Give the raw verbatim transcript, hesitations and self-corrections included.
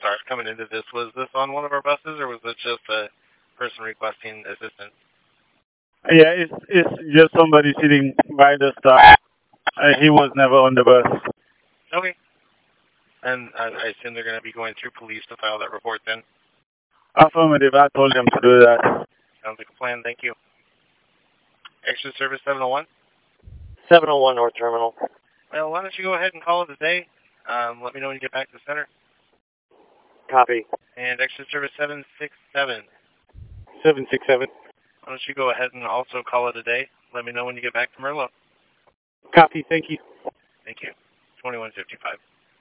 start coming into this. Was this on one of our buses, or was it just a person requesting assistance? Yeah, it's it's just somebody sitting by the stop. Uh, he was never on the bus. Okay. And I, I assume they're going to be going through police to file that report then? Affirmative, I told them to do that. Sounds like a plan, thank you. Extra Service seven oh one? seven oh one North Terminal. Well, why don't you go ahead and call it a day? Um, let me know when you get back to the center. Copy. And Extra Service seven six seven. seven six seven. Why don't you go ahead and also call it a day? Let me know when you get back to Merlo. Copy, thank you. Thank you. twenty-one fifty-five.